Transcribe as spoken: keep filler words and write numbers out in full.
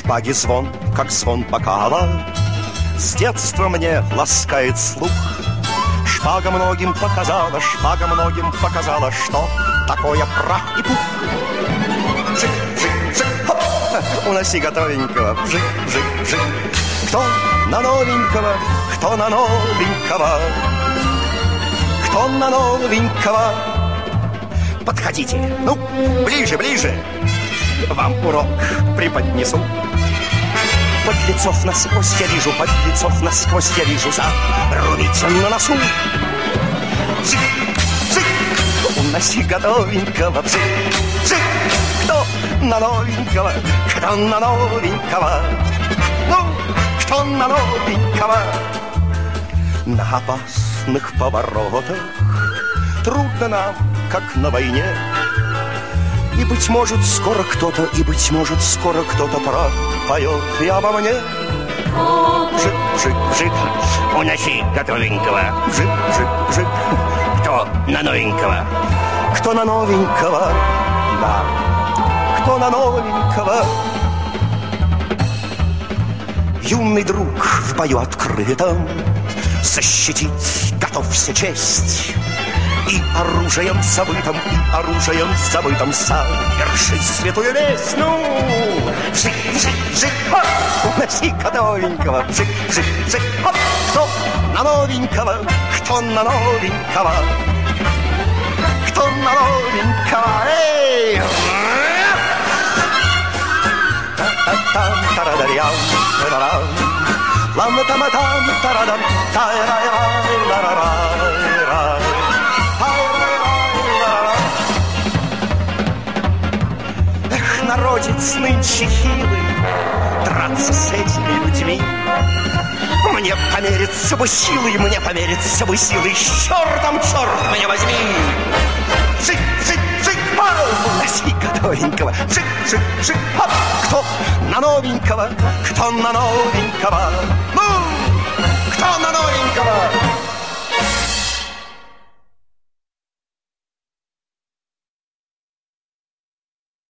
шпаги звон, как звон бокала, с детства мне ласкает слух. Шпага многим показала, шпага многим показала, что такое прах и пух. Вжик, вжик, вжик, хоп, уноси готовенького, вжик, вжик, вжик. Кто на новенького, кто на новенького, кто на новенького. Подходите, ну, ближе, ближе, вам урок преподнесу. Подлецов насквозь я вижу, подлецов насквозь я вижу, зарубите на носу. Бжик, бжик, уноси готовенького, бжик, бжик. Кто на новенького, кто на новенького, ну, кто на новенького. На опасных поворотах трудно нам, как на войне. И, быть может, скоро кто-то, и, быть может, скоро кто-то пропоет и обо мне. Вжик, вжик, вжик, уноси готовенького. Вжик, вжик, вжик. Кто на новенького? Кто на новенького? Да. Кто на новенького? Юный друг в бою открытом защитить готовься честь. И оружием забытым, и оружием забытым совершить святую месть. Ну, вжик, вжик, вжик, хоп, уноси готовенького. Вжик, вжик, вжик, хоп. Кто на новенького, кто на новенького, кто на новенького. Эй! Та-та-там, тарадарям, тарадам, лам-там-там, тарадам, тай-рай-рай-рай-рай. Народец нынче хилый, драться с этими людьми. Мне помериться бы силой, мне помериться бы силой, с чертом, черт меня возьми. Вжик, вжик, вжик, хоп, уноси готовенького. Вжик, вжик, вжик, хоп. Кто на новенького, кто на новенького, ну, кто на новенького.